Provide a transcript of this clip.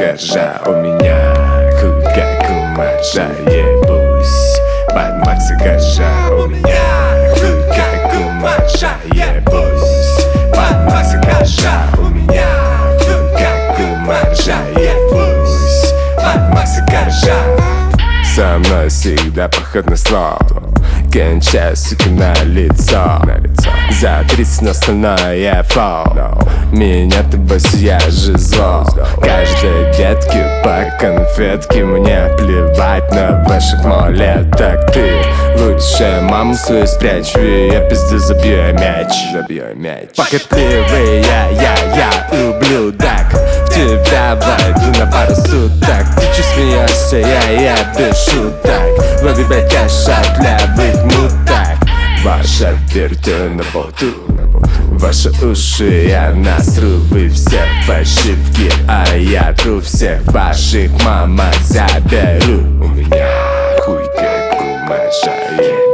Макса-коржа. У меня хуй как у маржа. Ебусь под Макса-коржа. У меня хуй как у маржа. Ебусь под Макса-коржа. У меня хуй как у маржа. Ебусь под Макса-коржа. Со мной всегда походный слов. Кончаю, суки, на лицо. За 30 на остальное флоу. Меня-то босс, я же зло. Каждой детке по конфетке. Мне плевать на ваших малолеток. Ты лучше маму свою спрячь. Я пизду забью мяч. Похотливый я ублюдок. В тебя войду на пару суток. Ты че смеешься, я без шуток. Лови, блядь, кэш от левых муток. Ваша вертю на болту. Ваши уши я насру. Вы все фальшивки, а я тру. Всех ваших мамок заберу. У меня хуй как у маржа.